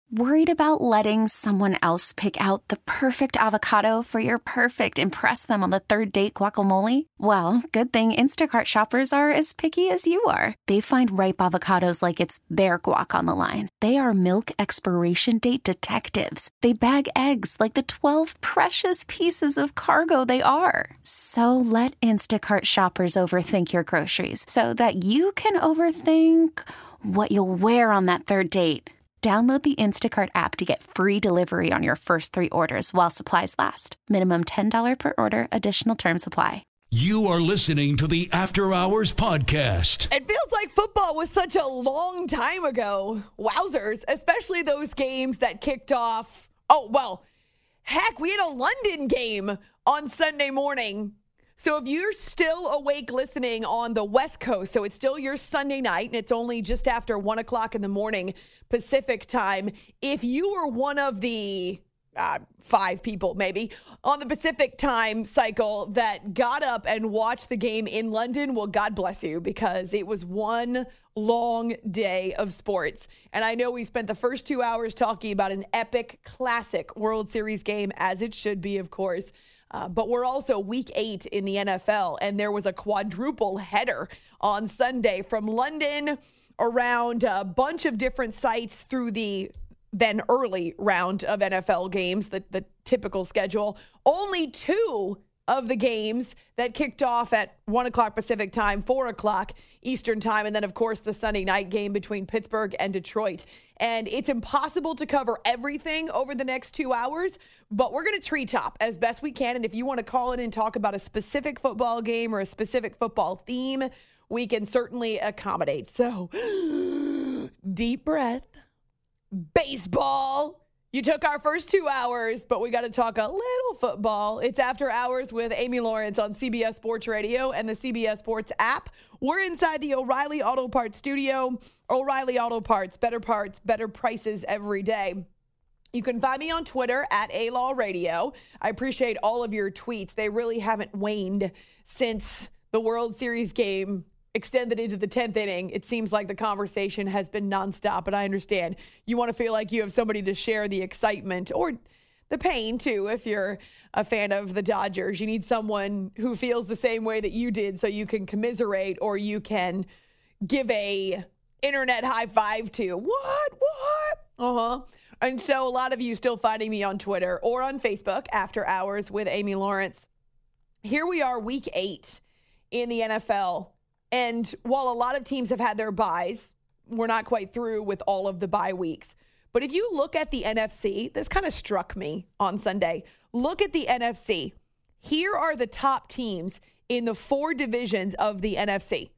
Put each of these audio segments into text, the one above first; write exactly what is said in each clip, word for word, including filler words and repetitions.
Worried about letting someone else pick out the perfect avocado for your perfect impress them on the third date guacamole? Well, good thing Instacart shoppers are as picky as you are. They find ripe avocados like it's their guac on the line. They are milk expiration date detectives. They bag eggs like the twelve precious pieces of cargo they are. So let Instacart shoppers overthink your groceries so that you can overthink what you'll wear on that third date. Download the Instacart app to get free delivery on your first three orders while supplies last. Minimum ten dollars per order. Additional terms apply. You are listening to the After Hours Podcast. It feels like football was such a long time ago. Wowzers, especially those games that kicked off. Oh, well, heck, we had a London game on Sunday morning. So if you're still awake listening on the West Coast, so it's still your Sunday night, and it's only just after one o'clock in the morning Pacific time. If you were one of the uh, five people, maybe, on the Pacific time cycle that got up and watched the game in London, well, God bless you, because it was one long day of sports. And I know we spent the first two hours talking about an epic, classic World Series game, as it should be, of course. Uh, but we're also week eight in the N F L, and there was a quadruple header on Sunday from London around a bunch of different sites through the then early round of N F L games, the, the typical schedule. Only two of the games that kicked off at one o'clock Pacific time, four o'clock Eastern time, and then, of course, the Sunday night game between Pittsburgh and Detroit. And it's impossible to cover everything over the next two hours, but we're going to treetop as best we can. And if you want to call in and talk about a specific football game or a specific football theme, we can certainly accommodate. So, deep breath. Baseball. You took our first two hours, but we got to talk a little football. It's After Hours with Amy Lawrence on C B S Sports Radio and the C B S Sports app. We're inside the O'Reilly Auto Parts studio. O'Reilly Auto Parts, better parts, better prices every day. You can find me on Twitter at A Law Radio. I appreciate all of your tweets. They really haven't waned since the World Series game extended into the tenth inning. It seems like the conversation has been nonstop, but I understand you want to feel like you have somebody to share the excitement or the pain too. If you're a fan of the Dodgers, you need someone who feels the same way that you did so you can commiserate or you can give a internet high five to. What? What? Uh-huh. And so a lot of you still finding me on Twitter or on Facebook, After Hours with Amy Lawrence. Here we are, week eight in the N F L. And while a lot of teams have had their byes, we're not quite through with all of the bye weeks. But if you look at the N F C, this kind of struck me on Sunday. Look at the N F C. Here are the top teams in the four divisions of the N F C.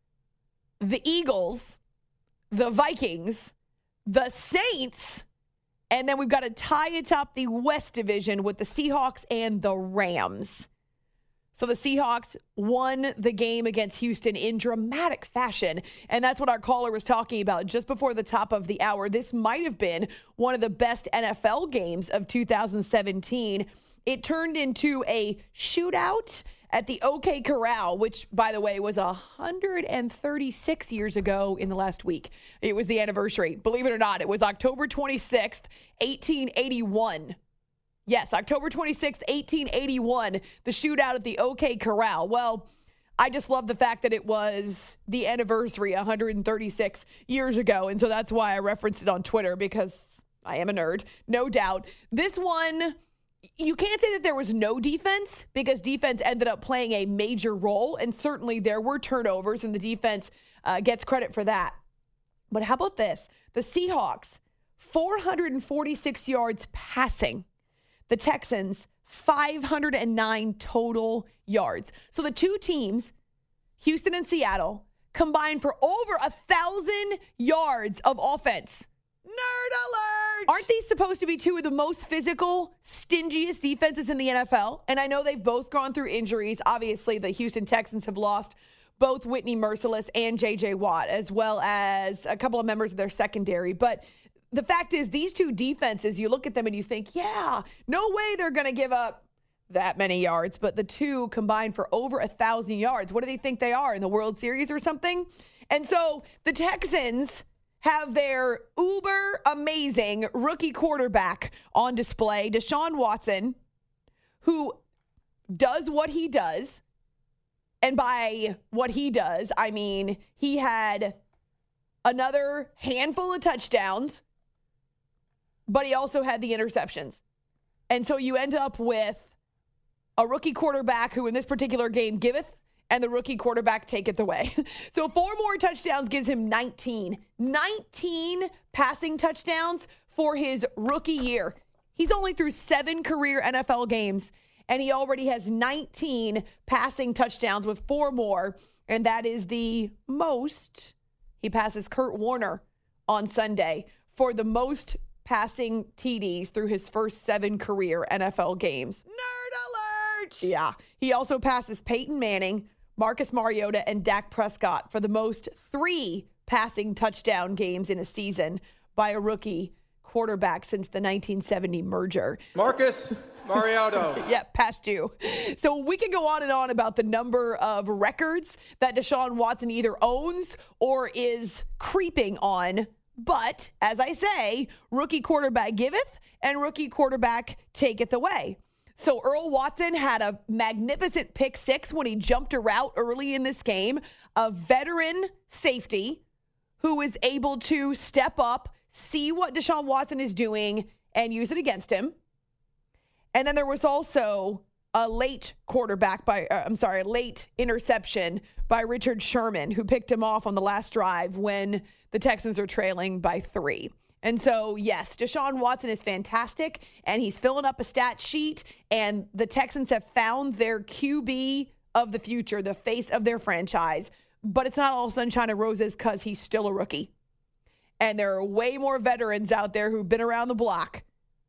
The Eagles, the Vikings, the Saints, and then we've got a tie atop the West Division with the Seahawks and the Rams. So the Seahawks won the game against Houston in dramatic fashion, and that's what our caller was talking about just before the top of the hour. This might have been one of the best N F L games of two thousand seventeen. It turned into a shootout at the OK Corral, which, by the way, was one hundred thirty-six years ago in the last week. It was the anniversary. Believe it or not, it was October twenty-sixth, eighteen eighty-one. Yes, October twenty-sixth, eighteen eighty-one, the shootout at the OK Corral. Well, I just love the fact that it was the anniversary one hundred thirty-six years ago, and so that's why I referenced it on Twitter, because I am a nerd, no doubt. This one, you can't say that there was no defense, because defense ended up playing a major role, and certainly there were turnovers, and the defense uh, gets credit for that. But how about this? The Seahawks, four hundred forty-six yards passing. The Texans, five hundred nine total yards. So the two teams, Houston and Seattle, combined for over a thousand yards of offense. Nerd alert! Aren't these supposed to be two of the most physical, stingiest defenses in the N F L? And I know they've both gone through injuries. Obviously, the Houston Texans have lost both Whitney Mercilus and J J Watt, as well as a couple of members of their secondary. But the fact is, these two defenses, you look at them and you think, yeah, no way they're going to give up that many yards. But the two combined for over a thousand yards. What do they think they are, in the World Series or something? And so the Texans have their uber amazing rookie quarterback on display, Deshaun Watson, who does what he does. And by what he does, I mean he had another handful of touchdowns, but he also had the interceptions. And so you end up with a rookie quarterback who in this particular game giveth, and the rookie quarterback taketh away. So four more touchdowns gives him nineteen. nineteen passing touchdowns for his rookie year. He's only through seven career N F L games, and he already has nineteen passing touchdowns with four more, and that is the most. He passes Kurt Warner on Sunday for the most passing T Ds through his first seven career N F L games. Nerd alert! Yeah. He also passes Peyton Manning, Marcus Mariota, and Dak Prescott for the most three passing touchdown games in a season by a rookie quarterback since the nineteen seventy merger. Marcus Mariota. Yeah, past you. So we can go on and on about the number of records that Deshaun Watson either owns or is creeping on. But as I say, rookie quarterback giveth and rookie quarterback taketh away. So Earl Watson had a magnificent pick six when he jumped a route early in this game. A veteran safety who was able to step up, see what Deshaun Watson is doing, and use it against him. And then there was also a late quarterback by, uh, I'm sorry, a late interception by Richard Sherman, who picked him off on the last drive when the Texans are trailing by three. And so, yes, Deshaun Watson is fantastic, and he's filling up a stat sheet, and the Texans have found their Q B of the future, the face of their franchise. But it's not all sunshine and roses because he's still a rookie. And there are way more veterans out there who've been around the block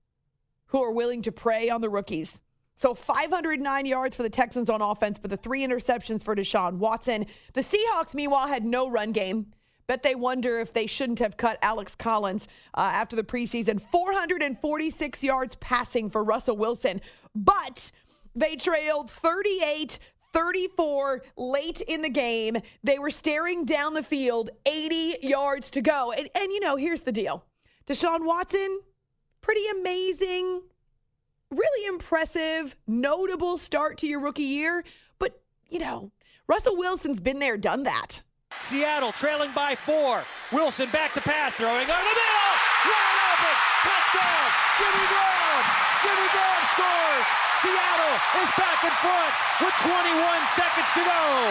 who are willing to prey on the rookies. So five hundred nine yards for the Texans on offense, but the three interceptions for Deshaun Watson. The Seahawks, meanwhile, had no run game. Bet they wonder if they shouldn't have cut Alex Collins uh, after the preseason. four hundred forty-six yards passing for Russell Wilson. But they trailed thirty-eight thirty-four late in the game. They were staring down the field, eighty yards to go. And, and you know, here's the deal. Deshaun Watson, pretty amazing, really impressive, notable start to your rookie year. But, you know, Russell Wilson's been there, done that. Seattle trailing by four. Wilson back to pass, throwing over the middle. Wide open. Touchdown. Jimmy Graham. Jimmy Graham scores. Seattle is back in front with twenty-one seconds to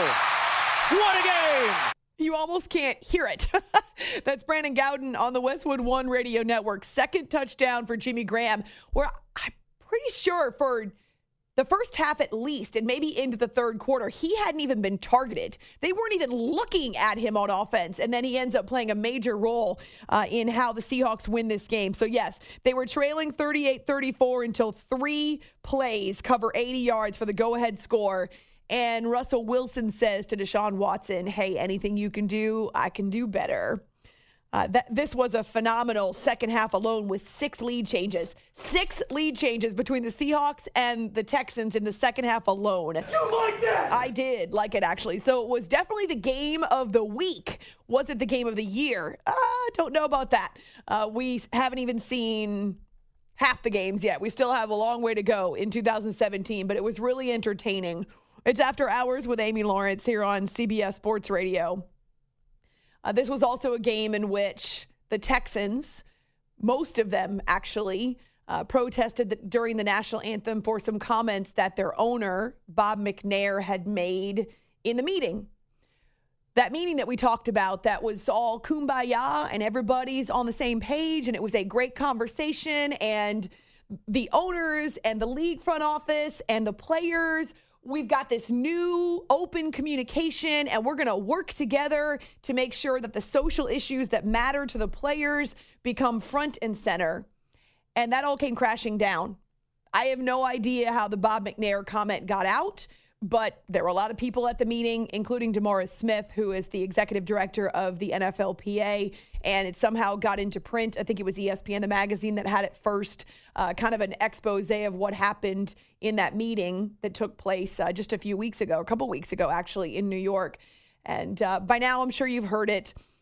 go. What a game. You almost can't hear it. That's Brandon Gowden on the Westwood One Radio Network. Second touchdown for Jimmy Graham, where I'm pretty sure for the first half at least, and maybe into the third quarter, he hadn't even been targeted. They weren't even looking at him on offense, and then he ends up playing a major role uh, in how the Seahawks win this game. So, yes, they were trailing thirty-eight thirty-four until three plays cover eighty yards for the go-ahead score. And Russell Wilson says to Deshaun Watson, hey, anything you can do, I can do better. Uh, that this was a phenomenal second half alone with six lead changes. Six lead changes between the Seahawks and the Texans in the second half alone. You like that? I did like it, actually. So it was definitely the game of the week. Was it the game of the year? I uh, don't know about that. Uh, we haven't even seen half the games yet. We still have a long way to go in two thousand seventeen, but it was really entertaining. It's After Hours with Amy Lawrence here on C B S Sports Radio. Uh, this was also a game in which the Texans, most of them actually, uh, protested the, during the national anthem for some comments that their owner, Bob McNair, had made in the meeting. That meeting that we talked about that was all kumbaya and everybody's on the same page and it was a great conversation, and the owners and the league front office and the players, we've got this new open communication, and we're going to work together to make sure that the social issues that matter to the players become front and center. And that all came crashing down. I have no idea how the Bob McNair comment got out, but there were a lot of people at the meeting, including DeMaurice Smith, who is the executive director of the N F L P A, and it somehow got into print. I think it was E S P N, the magazine, that had it first, uh, kind of an expose of what happened in that meeting that took place uh, just a few weeks ago, a couple weeks ago, actually, in New York. And uh, by now, I'm sure you've heard it.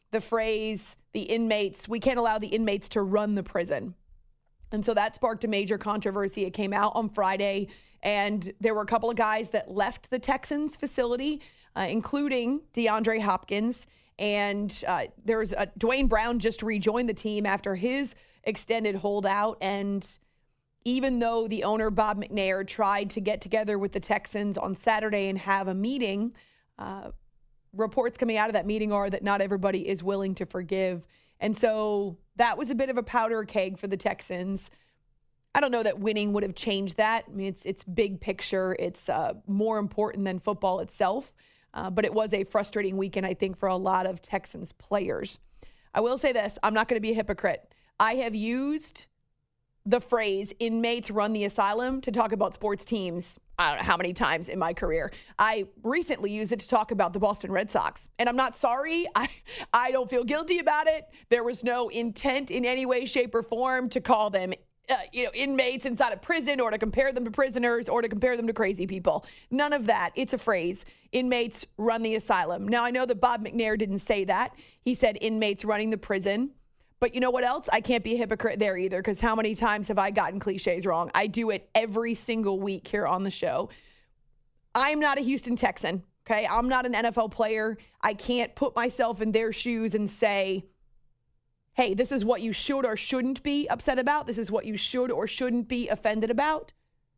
the phrase, the inmates, we can't allow the inmates to run the prison. And so that sparked a major controversy. It came out on Friday, and there were a couple of guys that left the Texans facility, uh, including DeAndre Hopkins. And uh, there was a, Dwayne Brown just rejoined the team after his extended holdout. And even though the owner, Bob McNair, tried to get together with the Texans on Saturday and have a meeting, uh, reports coming out of that meeting are that not everybody is willing to forgive. And so that was a bit of a powder keg for the Texans. I don't know that winning would have changed that. I mean, it's it's big picture. It's uh, more important than football itself. Uh, but it was a frustrating weekend, I think, for a lot of Texans players. I will say this. I'm not going to be a hypocrite. I have used the phrase inmates run the asylum to talk about sports teams, I don't know how many times in my career. I recently used it to talk about the Boston Red Sox. And I'm not sorry. I, I don't feel guilty about it. There was no intent in any way, shape, or form to call them uh, you know, inmates inside a prison or to compare them to prisoners or to compare them to crazy people. None of that. It's a phrase. Inmates run the asylum. Now, I know that Bob McNair didn't say that. He said inmates running the prison. But you know what else? I can't be a hypocrite there either, because how many times have I gotten cliches wrong? I do it every single week here on the show. I'm not a Houston Texan, okay? I'm not an N F L player. I can't put myself in their shoes and say, hey, this is what you should or shouldn't be upset about. This is what you should or shouldn't be offended about.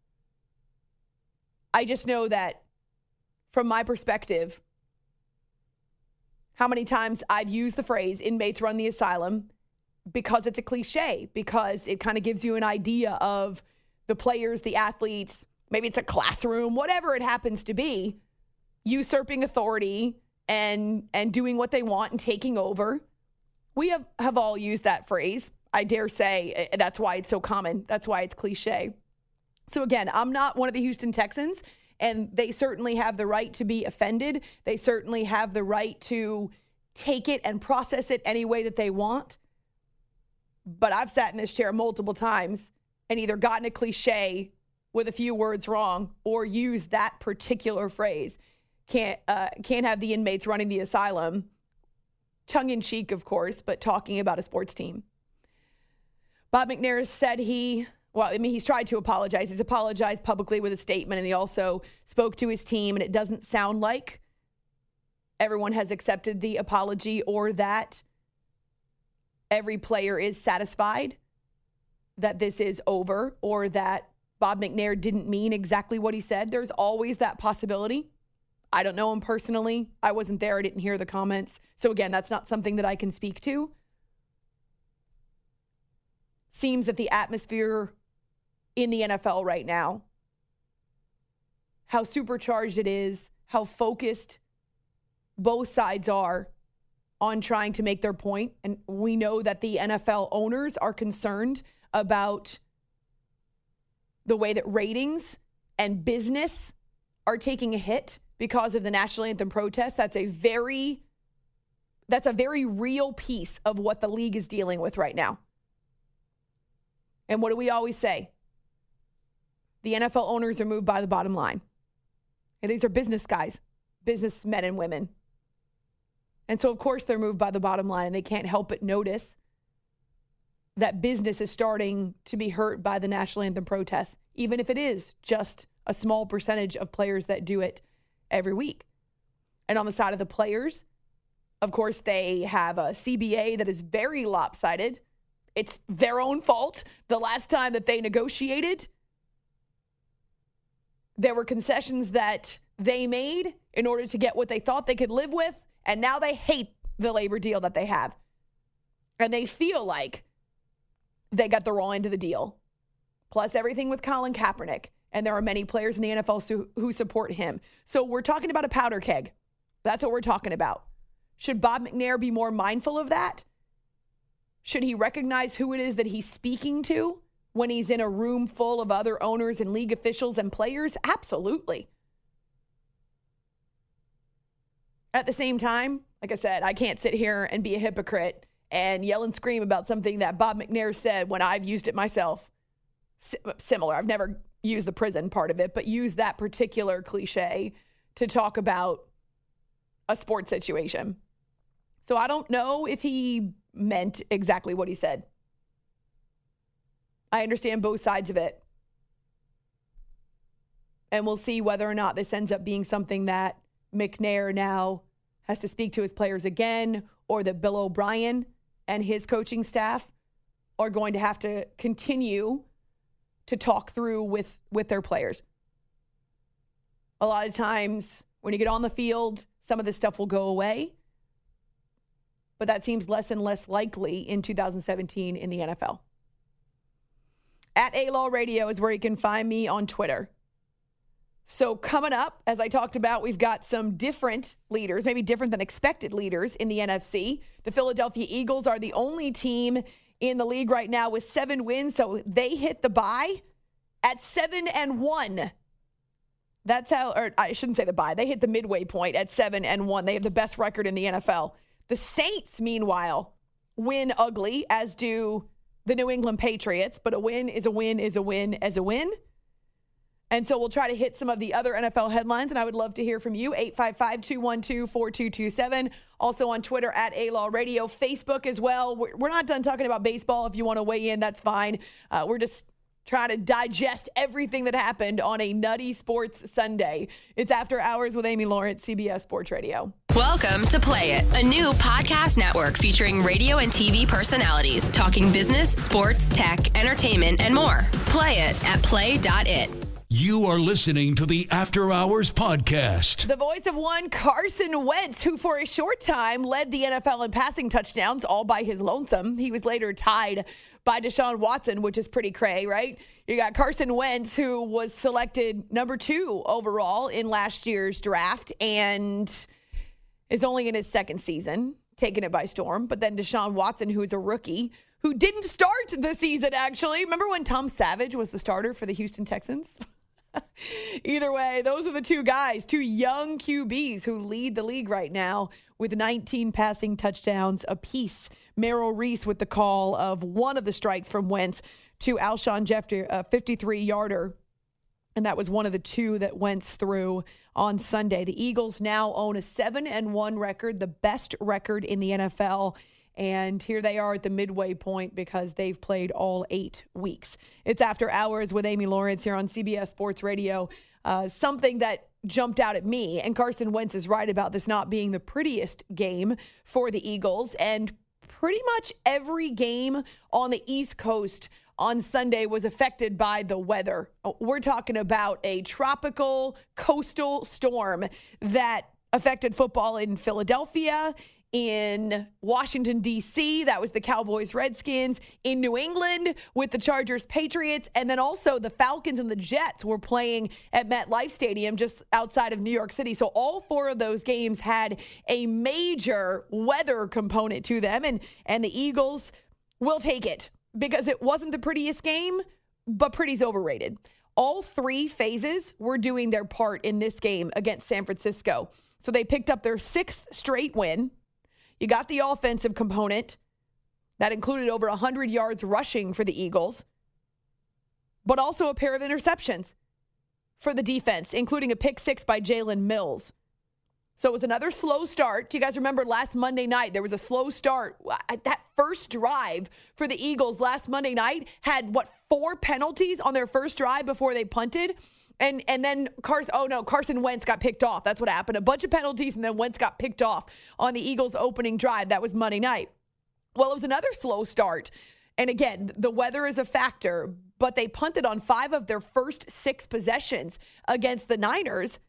I just know that from my perspective, how many times I've used the phrase inmates run the asylum, because it's a cliche, because it kind of gives you an idea of the players, the athletes, maybe it's a classroom, whatever it happens to be, usurping authority and and doing what they want and taking over. We have, have all used that phrase. I dare say that's why it's so common. That's why it's cliche. So again, I'm not one of the Houston Texans, and they certainly have the right to be offended. They certainly have the right to take it and process it any way that they want. But I've sat in this chair multiple times and either gotten a cliche with a few words wrong or used that particular phrase. Can't uh, can't have the inmates running the asylum. Tongue in cheek, of course, but talking about a sports team. Bob McNair said he, well, I mean, he's tried to apologize. He's apologized publicly with a statement, and he also spoke to his team, and it doesn't sound like everyone has accepted the apology or that every player is satisfied that this is over or that Bob McNair didn't mean exactly what he said. There's always that possibility. I don't know him personally. I wasn't there. I didn't hear the comments. So again, that's not something that I can speak to. Seems that the atmosphere in the N F L right now, how supercharged it is, how focused both sides are on trying to make their point. And we know that the N F L owners are concerned about the way that ratings and business are taking a hit because of the national anthem protest. That's a very, that's a very real piece of what the league is dealing with right now. And what do we always say? The N F L owners are moved by the bottom line. And these are business guys, businessmen and women. And so, of course, they're moved by the bottom line, and they can't help but notice that business is starting to be hurt by the national anthem protests, even if it is just a small percentage of players that do it every week. And on the side of the players, of course, they have a C B A that is very lopsided. It's their own fault. The last time that they negotiated, there were concessions that they made in order to get what they thought they could live with. And now they hate the labor deal that they have. And they feel like they got the raw end of the deal. Plus everything with Colin Kaepernick. And there are many players in the N F L who, who support him. So we're talking about a powder keg. That's what we're talking about. Should Bob McNair be more mindful of that? Should he recognize who it is that he's speaking to when he's in a room full of other owners and league officials and players? Absolutely. At the same time, like I said, I can't sit here and be a hypocrite and yell and scream about something that Bob McNair said when I've used it myself. S- similar. I've never used the prison part of it, but used that particular cliche to talk about a sports situation. So I don't know if he meant exactly what he said. I understand both sides of it. And we'll see whether or not this ends up being something that McNair now has to speak to his players again, or that Bill O'Brien and his coaching staff are going to have to continue to talk through with, with their players. A lot of times when you get on the field, some of this stuff will go away. But that seems less and less likely in two thousand seventeen in the N F L. At A-Law Radio is where you can find me on Twitter. So coming up, as I talked about, we've got some different leaders, maybe different than expected leaders in the N F C. The Philadelphia Eagles are the only team in the league right now with seven wins, so they hit the bye at seven and one. That's how, or I shouldn't say the bye. They hit the midway point at seven and one. They have the best record in the N F L. The Saints, meanwhile, win ugly, as do the New England Patriots. But a win is a win is a win as a win. And so we'll try to hit some of the other N F L headlines, and I would love to hear from you. eight five five, two one two, four two two seven. Also on Twitter at A-Law Radio. Facebook as well. We're not done talking about baseball. If you want to weigh in, that's fine. Uh, we're just trying to digest everything that happened on a nutty sports Sunday. It's After Hours with Amy Lawrence, C B S Sports Radio. Welcome to Play It, a new podcast network featuring radio and T V personalities talking business, sports, tech, entertainment, and more. Play it at play dot it. You are listening to the After Hours Podcast. The voice of one Carson Wentz, who for a short time led the N F L in passing touchdowns all by his lonesome. He was later tied by Deshaun Watson, which is pretty cray, right? You got Carson Wentz, who was selected number two overall in last year's draft and is only in his second season, taking it by storm. But then Deshaun Watson, who is a rookie, who didn't start the season, actually. Remember when Tom Savage was the starter for the Houston Texans? Either way, those are the two guys, two young Q Bs who lead the league right now with nineteen passing touchdowns apiece. Merrill Reese with the call of one of the strikes from Wentz to Alshon Jeffrey, a fifty-three-yarder. And that was one of the two that Wentz threw on Sunday. The Eagles now own a seven and one record, the best record in the N F L. And here they are at the midway point because they've played all eight weeks. It's After Hours with Amy Lawrence here on C B S Sports Radio. Uh, something that jumped out at me, and Carson Wentz is right about this not being the prettiest game for the Eagles. And pretty much every game on the East Coast on Sunday was affected by the weather. We're talking about a tropical coastal storm that affected football in Philadelphia, in Washington, D C, that was the Cowboys, Redskins. In New England with the Chargers, Patriots. And then also the Falcons and the Jets were playing at MetLife Stadium just outside of New York City. So all four of those games had a major weather component to them. And, and the Eagles will take it because it wasn't the prettiest game, but pretty's overrated. All three phases were doing their part in this game against San Francisco. So they picked up their sixth straight win. You got the offensive component. That included over one hundred yards rushing for the Eagles, but also a pair of interceptions for the defense, including a pick six by Jalen Mills. So it was another slow start. Do you guys remember last Monday night? There was a slow start. That first drive for the Eagles last Monday night had, what, four penalties on their first drive before they punted? And and then Carson, oh no, Carson Wentz got picked off. That's what happened. A bunch of penalties, and then Wentz got picked off on the Eagles' opening drive. That was Monday night. Well, it was another slow start. And again, the weather is a factor, but they punted on five of their first six possessions against the Niners.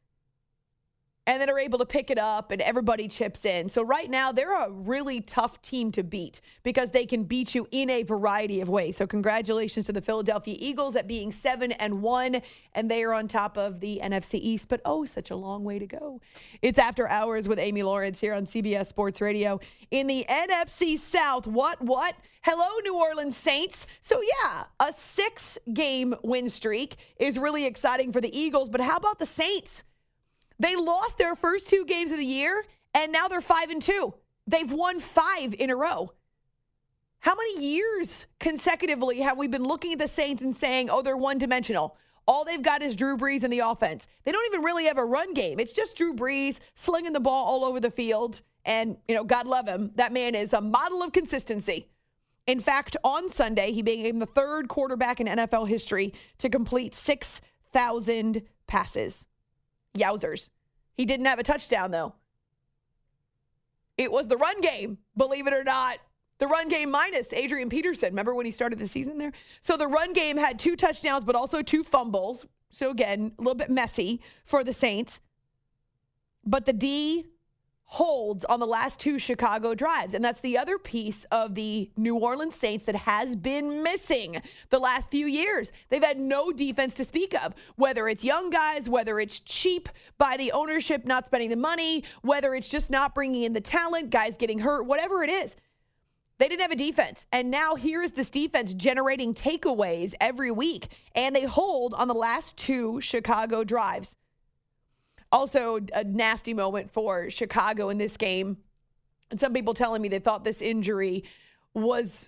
And then are able to pick it up and everybody chips in. So right now, they're a really tough team to beat because they can beat you in a variety of ways. So congratulations to the Philadelphia Eagles at being seven and one, and they are on top of the N F C East. But oh, such a long way to go. It's After Hours with Amy Lawrence here on C B S Sports Radio. In the N F C South, what, what? Hello, New Orleans Saints. So yeah, a six-game win streak is really exciting for the Eagles. But how about the Saints? They lost their first two games of the year, and now they're five and two. They've won five in a row. How many years consecutively have we been looking at the Saints and saying, oh, they're one-dimensional? All they've got is Drew Brees and the offense. They don't even really have a run game. It's just Drew Brees slinging the ball all over the field And, you know, God love him. That man is a model of consistency. In fact, on Sunday, he became the third quarterback in N F L history to complete six thousand passes. Yowzers. He didn't have a touchdown, though. It was the run game, believe it or not. The run game minus Adrian Peterson. Remember when he started the season there? So the run game had two touchdowns, but also two fumbles. So again, a little bit messy for the Saints. But the D holds on the last two Chicago drives. And that's the other piece of the New Orleans Saints that has been missing the last few years. They've had no defense to speak of, whether it's young guys, whether it's cheap by the ownership not spending the money, whether it's just not bringing in the talent, guys getting hurt, whatever it is. They didn't have a defense. And now here is this defense generating takeaways every week. And they hold on the last two Chicago drives. Also, a nasty moment for Chicago in this game. And some people telling me they thought this injury was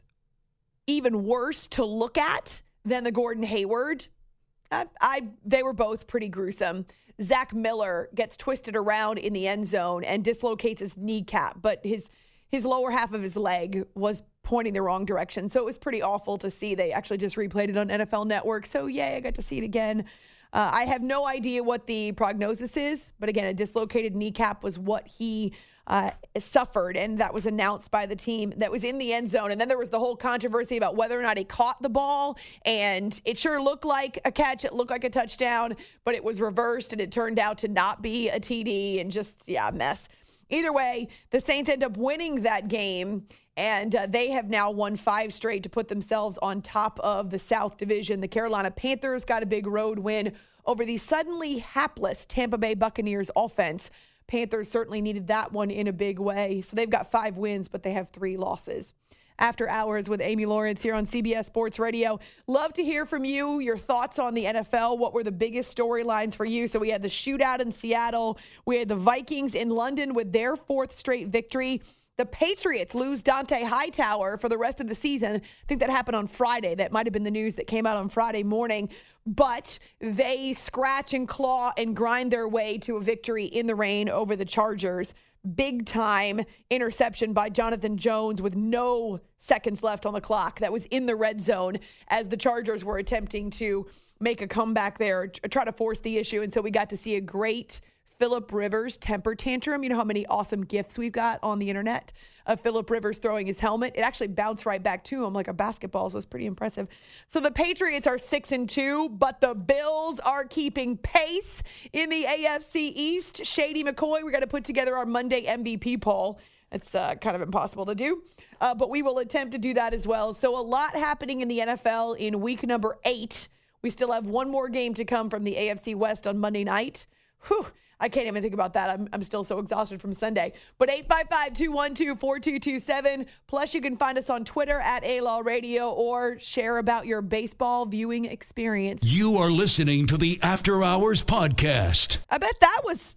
even worse to look at than the Gordon Hayward. I, I they were both pretty gruesome. Zach Miller gets twisted around in the end zone and dislocates his kneecap, but his his lower half of his leg was pointing the wrong direction. So it was pretty awful to see. They actually just replayed it on N F L Network. So yay, I got to see it again. Uh, I have no idea what the prognosis is, but again, a dislocated kneecap was what he uh, suffered, and that was announced by the team that was in the end zone. And then there was the whole controversy about whether or not he caught the ball, and it sure looked like a catch. It looked like a touchdown, but it was reversed, and it turned out to not be a T D, and just, yeah, a mess. Either way, the Saints end up winning that game, and uh, they have now won five straight to put themselves on top of the South Division. The Carolina Panthers got a big road win over the suddenly hapless Tampa Bay Buccaneers offense. Panthers certainly needed that one in a big way. So they've got five wins, but they have three losses. After Hours with Amy Lawrence here on C B S Sports Radio. Love to hear from you, your thoughts on the N F L. What were the biggest storylines for you? So we had the shootout in Seattle. We had the Vikings in London with their fourth straight victory. The Patriots lose Dante Hightower for the rest of the season. I think that happened on Friday. That might have been the news that came out on Friday morning. But they scratch and claw and grind their way to a victory in the rain over the Chargers. Big time interception by Jonathan Jones with no seconds left on the clock. That was in the red zone as the Chargers were attempting to make a comeback there, try to force the issue. And so we got to see a great Phillip Rivers temper tantrum. You know how many awesome gifs we've got on the internet of Phillip Rivers throwing his helmet? It actually bounced right back to him like a basketball, so it's pretty impressive. So the Patriots are six and two, but the Bills are keeping pace in the A F C East. Shady McCoy, we got to put together our Monday M V P poll. It's uh, kind of impossible to do, uh, but we will attempt to do that as well. So a lot happening in the N F L in week number eight. We still have one more game to come from the A F C West on Monday night. Whew. I can't even think about that. I'm I'm still so exhausted from Sunday. But eight five five, two one two, four two two seven. Plus, you can find us on Twitter at A L A Radio or share about your baseball viewing experience. You are listening to the After Hours Podcast. I bet that was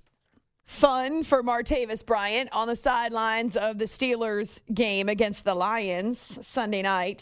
fun for Martavis Bryant on the sidelines of the Steelers game against the Lions Sunday night.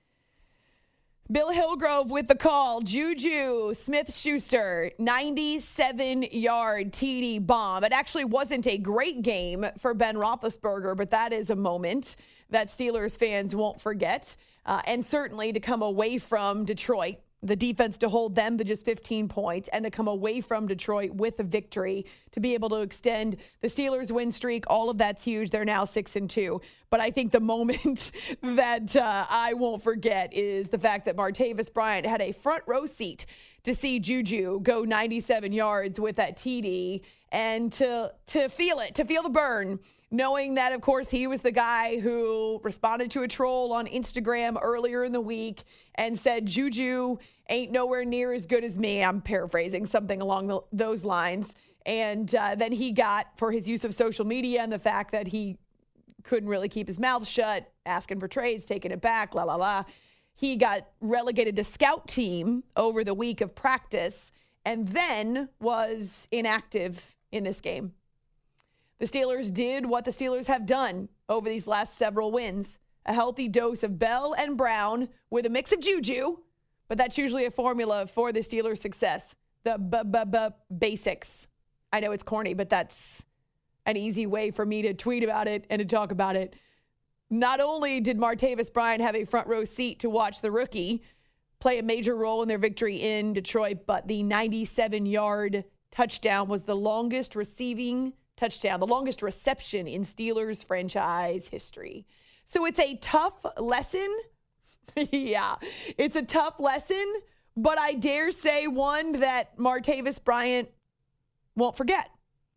Bill Hillgrove with the call. Juju Smith-Schuster, ninety-seven-yard T D bomb. It actually wasn't a great game for Ben Roethlisberger, but that is a moment that Steelers fans won't forget. Uh, and certainly to come away from Detroit, the defense to hold them to just fifteen points, and to come away from Detroit with a victory to be able to extend the Steelers win streak. All of that's huge. They're now six and two. But I think the moment that uh, I won't forget is the fact that Martavis Bryant had a front row seat to see Juju go ninety-seven yards with that T D, and to to feel it, to feel the burn, knowing that, of course, he was the guy who responded to a troll on Instagram earlier in the week and said, Juju ain't nowhere near as good as me. I'm paraphrasing something along the, those lines. And uh, then he got, for his use of social media and the fact that he couldn't really keep his mouth shut, asking for trades, taking it back, la, la, la. He got relegated to scout team over the week of practice and then was inactive in this game. The Steelers did what the Steelers have done over these last several wins. A healthy dose of Bell and Brown with a mix of Juju, but that's usually a formula for the Steelers' success. The b-b-b basics. I know it's corny, but that's an easy way for me to tweet about it and to talk about it. Not only did Martavis Bryant have a front row seat to watch the rookie play a major role in their victory in Detroit, but the ninety-seven-yard touchdown was the longest receiving touchdown, the longest reception in Steelers franchise history. So it's a tough lesson. yeah, it's a tough lesson, but I dare say one that Martavis Bryant won't forget.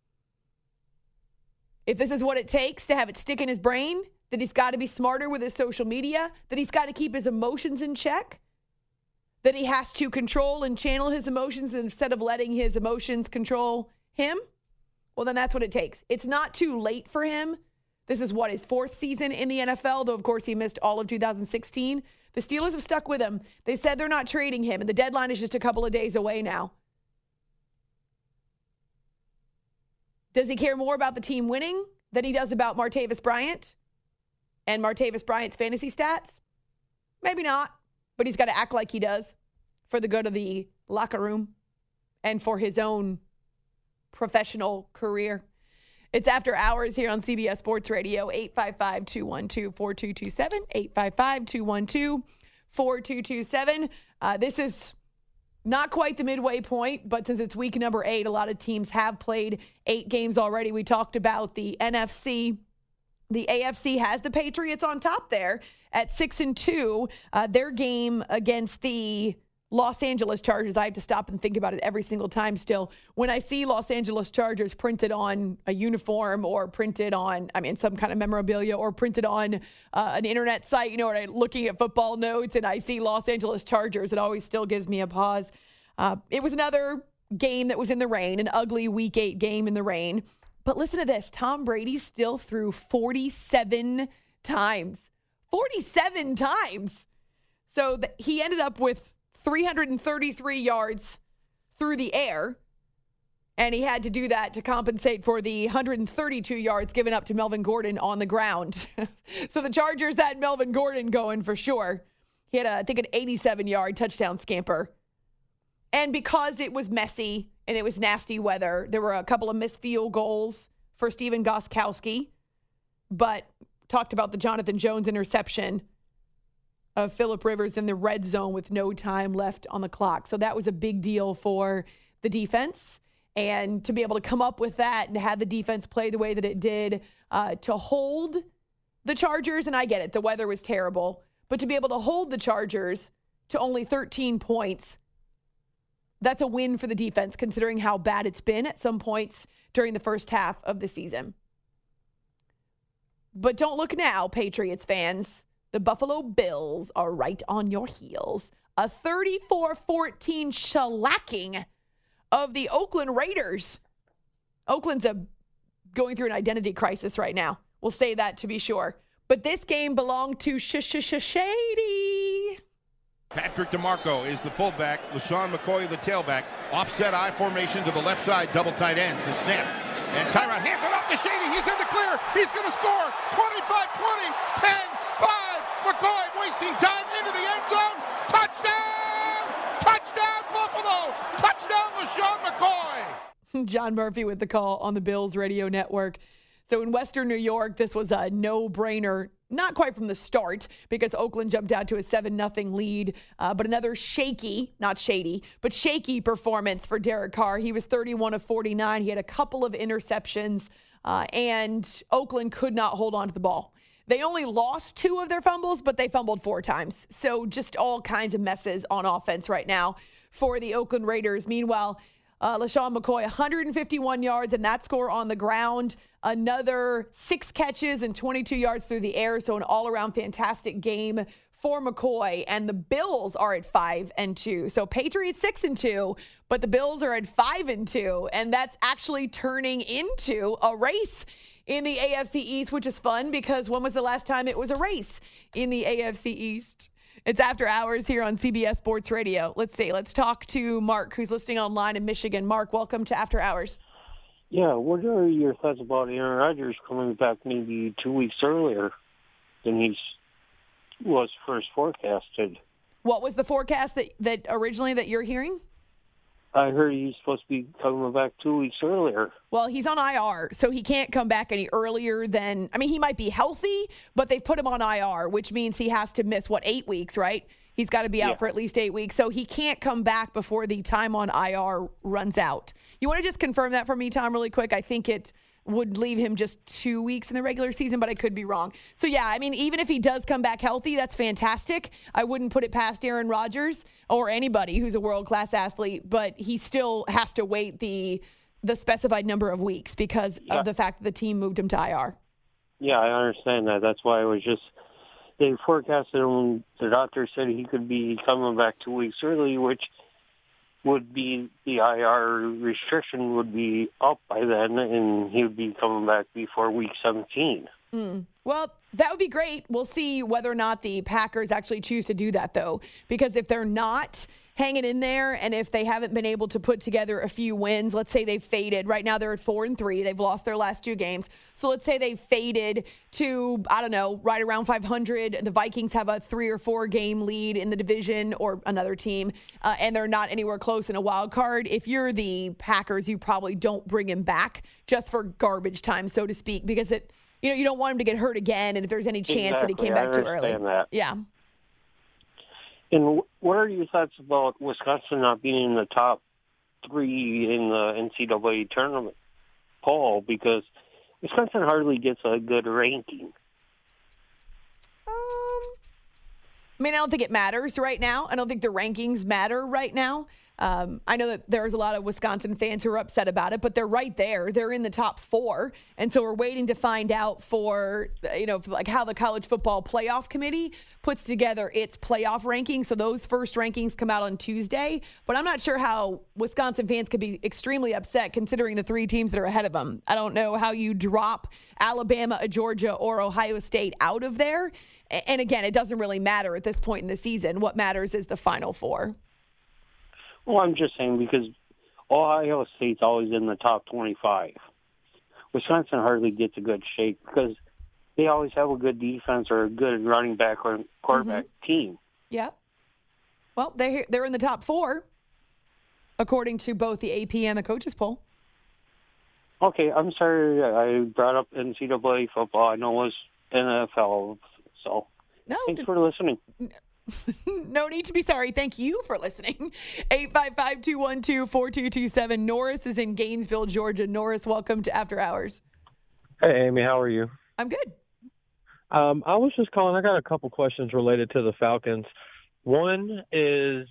If this is what it takes to have it stick in his brain, that he's got to be smarter with his social media, that he's got to keep his emotions in check, that he has to control and channel his emotions instead of letting his emotions control him, well, then that's what it takes. It's not too late for him. This is what, his fourth season in the N F L, though, of course, he missed all of two thousand sixteen. The Steelers have stuck with him. They said they're not trading him, and the deadline is just a couple of days away now. Does he care more about the team winning than he does about Martavis Bryant and Martavis Bryant's fantasy stats? Maybe not, but he's got to act like he does for the good of the locker room and for his own professional career. It's After Hours here on C B S Sports Radio, eight five five, two one two, four two two seven, eight five five, two one two, four two two seven. Uh, this is not quite the midway point, but since it's week number eight, a lot of teams have played eight games already. We talked about the N F C. The A F C has the Patriots on top there at six and two. Uh, their game against the Los Angeles Chargers, I have to stop and think about it every single time still. When I see Los Angeles Chargers printed on a uniform or printed on, I mean, some kind of memorabilia or printed on uh, an internet site, you know, when I'm looking at football notes and I see Los Angeles Chargers, it always still gives me a pause. Uh, it was another game that was in the rain, an ugly week eight game in the rain. But listen to this. Tom Brady still threw forty-seven times. forty-seven times. So th- he ended up with three hundred thirty-three yards through the air, and he had to do that to compensate for the one hundred thirty-two yards given up to Melvin Gordon on the ground. So the Chargers had Melvin Gordon going for sure. He had, a, I think, an eighty-seven-yard touchdown scamper. And because it was messy and it was nasty weather, there were a couple of missed field goals for Stephen Gostkowski, but talked about the Jonathan Jones interception of Phillip Rivers in the red zone with no time left on the clock. So that was a big deal for the defense. And to be able to come up with that and have the defense play the way that it did uh, to hold the Chargers, and I get it, the weather was terrible, but to be able to hold the Chargers to only thirteen points, that's a win for the defense considering how bad it's been at some points during the first half of the season. But don't look now, Patriots fans. The Buffalo Bills are right on your heels. A thirty-four fourteen shellacking of the Oakland Raiders. Oakland's a, going through an identity crisis right now. We'll say that to be sure. But this game belonged to Shady. Patrick DeMarco is the fullback. LaShawn McCoy, the tailback. Offset I formation to the left side, double tight ends. The snap. And Tyrod hands it off to Shady. He's in the clear. He's going to score. twenty-five twenty, ten five. McCoy wasting time into the end zone. Touchdown! Touchdown, Buffalo! Touchdown, LaShawn McCoy! John Murphy with the call on the Bills radio network. So in Western New York, this was a no-brainer. Not quite from the start, because Oakland jumped out to a seven nothing lead. Uh, but another shaky, not shady, but shaky performance for Derek Carr. He was thirty-one of forty-nine. He had a couple of interceptions, uh, and Oakland could not hold on to the ball. They only lost two of their fumbles, but they fumbled four times. So just all kinds of messes on offense right now for the Oakland Raiders. Meanwhile, Uh, LaShawn McCoy, one hundred fifty-one yards, and that score on the ground. Another six catches and twenty-two yards through the air. So an all-around fantastic game for McCoy. And the Bills are at five and two. So Patriots six and two, but the Bills are at five and two, and that's actually turning into a race in the A F C East, which is fun because when was the last time it was a race in the A F C East? It's After Hours here on C B S Sports Radio. Let's see. Let's talk to Mark, who's listening online in Michigan. Mark, welcome to After Hours. Yeah, what are your thoughts about Aaron Rodgers coming back maybe two weeks earlier than he was first forecasted? What was the forecast that, that originally that you're hearing? I heard he's supposed to be coming back two weeks earlier. Well, he's on I R, so he can't come back any earlier than, I mean, he might be healthy, but they've put him on I R, which means he has to miss, what, eight weeks, right? He's got to be out yeah. for at least eight weeks. So he can't come back before the time on I R runs out. You want to just confirm that for me, Tom, really quick? I think it would leave him just two weeks in the regular season, but I could be wrong. So, yeah, I mean, even if he does come back healthy, that's fantastic. I wouldn't put it past Aaron Rodgers or anybody who's a world-class athlete, but he still has to wait the the specified number of weeks because yeah. of the fact that the team moved him to I R. Yeah, I understand that. That's why I was just – they forecasted him. The doctor said he could be coming back two weeks early, which – would be the I R restriction would be up by then, and he would be coming back before week seventeen. Mm. Well, that would be great. We'll see whether or not the Packers actually choose to do that, though, because if they're not hanging in there, and if they haven't been able to put together a few wins, let's say they've faded. Right now they're at four and three. They've lost their last two games. So let's say they've faded to, I don't know, right around five hundred. The Vikings have a three or four game lead in the division, or another team, uh, and they're not anywhere close in a wild card. If you're the Packers, you probably don't bring him back just for garbage time, so to speak, because it, you know, you don't want him to get hurt again, and if there's any chance exactly. that he came back too early. That. Yeah. And what are your thoughts about Wisconsin not being in the top three in the N C double A tournament poll? Because Wisconsin hardly gets a good ranking. Um, I mean, I don't think it matters right now. I don't think the rankings matter right now. Um, I know that there's a lot of Wisconsin fans who are upset about it, but they're right there. They're in the top four. And so we're waiting to find out for, you know, like how the College Football Playoff Committee puts together its playoff rankings. So those first rankings come out on Tuesday. But I'm not sure how Wisconsin fans could be extremely upset considering the three teams that are ahead of them. I don't know how you drop Alabama, Georgia, or Ohio State out of there. And again, it doesn't really matter at this point in the season. What matters is the Final Four. Well, I'm just saying because Ohio State's always in the top twenty-five. Wisconsin hardly gets a good shake because they always have a good defense or a good running back or quarterback mm-hmm. team. Yeah. Well, they they're in the top four, according to both the A P and the coaches poll. Okay, I'm sorry I brought up N C double A football. I know it was N F L, so no, thanks for listening. No need to be sorry. Thank you for listening. eight five five, two one two, four two two seven. Norris is in Gainesville, Georgia. Norris, welcome to After Hours. Hey, Amy. How are you? I'm good. Um, I was just calling. I got a couple questions related to the Falcons. One is,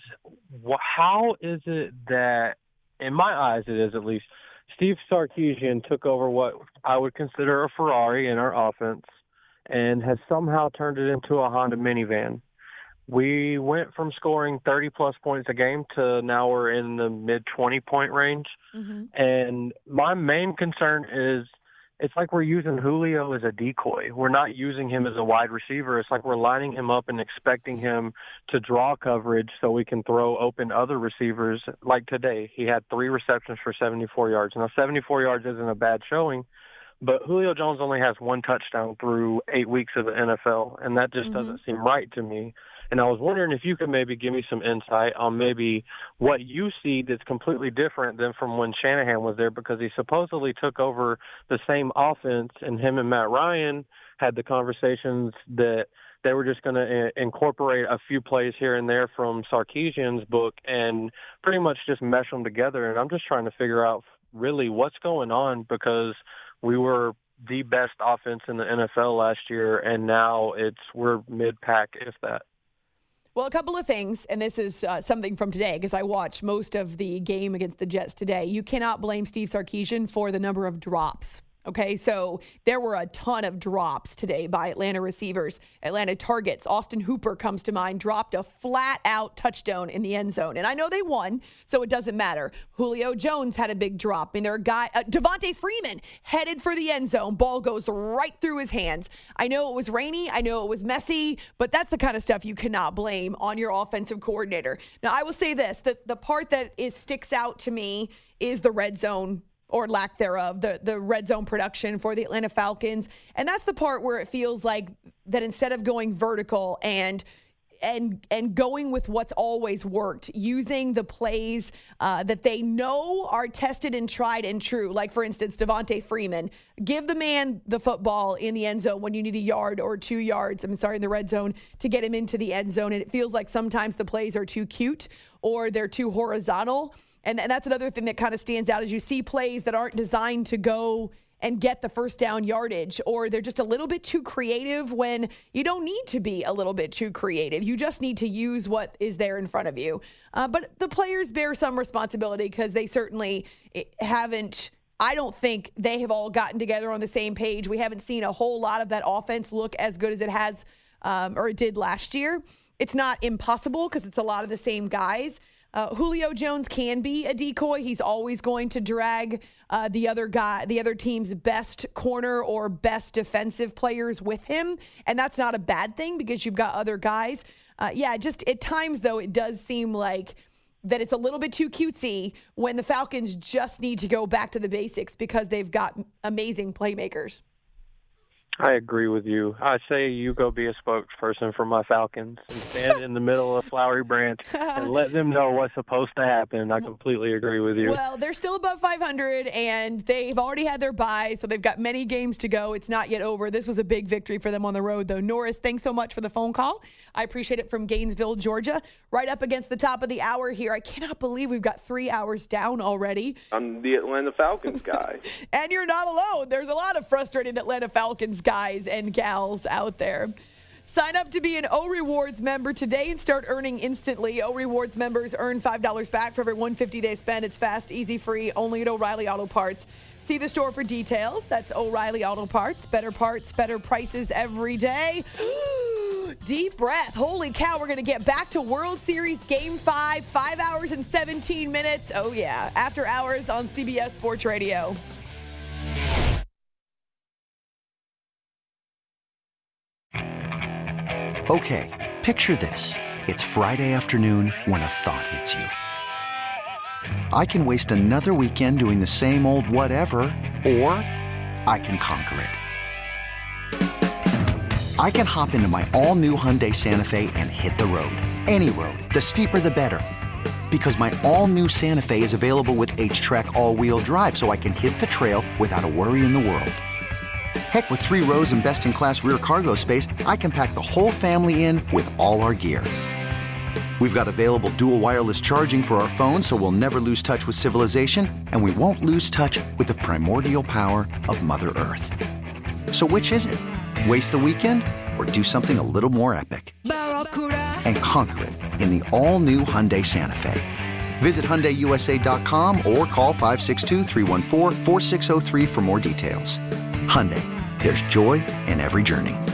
how is it that, in my eyes it is at least, Steve Sarkisian took over what I would consider a Ferrari in our offense and has somehow turned it into a Honda minivan? We went from scoring thirty-plus points a game to now we're in the mid twenty-point range. Mm-hmm. And my main concern is it's like we're using Julio as a decoy. We're not using him as a wide receiver. It's like we're lining him up and expecting him to draw coverage so we can throw open other receivers. Like today, he had three receptions for seventy-four yards. Now, seventy-four yards isn't a bad showing, but Julio Jones only has one touchdown through eight weeks of the N F L, and that just mm-hmm. doesn't seem right to me. And I was wondering if you could maybe give me some insight on maybe what you see that's completely different than from when Shanahan was there, because he supposedly took over the same offense, and him and Matt Ryan had the conversations that they were just going to incorporate a few plays here and there from Sarkisian's book and pretty much just mesh them together. And I'm just trying to figure out really what's going on, because we were the best offense in the N F L last year, and now it's we're mid-pack, if that. Well, a couple of things, and this is uh, something from today because I watched most of the game against the Jets today. You cannot blame Steve Sarkisian for the number of drops. Okay, so there were a ton of drops today by Atlanta receivers, Atlanta targets. Austin Hooper comes to mind, dropped a flat-out touchdown in the end zone. And I know they won, so it doesn't matter. Julio Jones had a big drop. I mean, there are guy, uh, Devontae Freeman headed for the end zone. Ball goes right through his hands. I know it was rainy. I know it was messy, but that's the kind of stuff you cannot blame on your offensive coordinator. Now, I will say this, the, the part that is sticks out to me is the red zone, or lack thereof, the, the red zone production for the Atlanta Falcons. And that's the part where it feels like that instead of going vertical and and and going with what's always worked, using the plays uh, that they know are tested and tried and true. Like, for instance, Devontae Freeman. Give the man the football in the end zone when you need a yard or two yards, I'm sorry, in the red zone to get him into the end zone. And it feels like sometimes the plays are too cute or they're too horizontal. And, and that's another thing that kind of stands out is you see plays that aren't designed to go and get the first down yardage, or they're just a little bit too creative when you don't need to be a little bit too creative. You just need to use what is there in front of you. Uh, but the players bear some responsibility because they certainly haven't, I don't think they have all gotten together on the same page. We haven't seen a whole lot of that offense look as good as it has um, or it did last year. It's not impossible because it's a lot of the same guys. Uh, Julio Jones can be a decoy. He's always going to drag uh, the other guy, the other team's best corner or best defensive players with him. And that's not a bad thing because you've got other guys. Uh, yeah, just at times, though, it does seem like that it's a little bit too cutesy when the Falcons just need to go back to the basics because they've got amazing playmakers. I agree with you. I say you go be a spokesperson for my Falcons and stand in the middle of Flowery Branch and let them know what's supposed to happen. I completely agree with you. Well, they're still above five hundred, and they've already had their bye, so they've got many games to go. It's not yet over. This was a big victory for them on the road, though. Norris, thanks so much for the phone call. I appreciate it, from Gainesville, Georgia. Right up against the top of the hour here. I cannot believe we've got three hours down already. I'm the Atlanta Falcons guy. And you're not alone. There's a lot of frustrated Atlanta Falcons guys and gals out there. Sign up to be an O Rewards member today and start earning instantly. O Rewards members earn five dollars back for every one hundred fifty they spend. It's fast, easy, free, only at O'Reilly Auto Parts. See the store for details. That's O'Reilly Auto Parts. Better parts, better prices every day. Deep breath. Holy cow, we're going to get back to World Series Game five, five hours and seventeen minutes. Oh, yeah. After hours on C B S Sports Radio. Okay, picture this. It's Friday afternoon when a thought hits you. I can waste another weekend doing the same old whatever, or I can conquer it. I can hop into my all-new Hyundai Santa Fe and hit the road. Any road. The steeper, the better. Because my all-new Santa Fe is available with H-Track all-wheel drive, so I can hit the trail without a worry in the world. Heck, with three rows and best-in-class rear cargo space, I can pack the whole family in with all our gear. We've got available dual wireless charging for our phones, so we'll never lose touch with civilization, and we won't lose touch with the primordial power of Mother Earth. So which is it? Waste the weekend or do something a little more epic? And conquer it in the all-new Hyundai Santa Fe. Visit Hyundai U S A dot com or call five six two, three one four, four six zero three for more details. Hyundai, there's joy in every journey.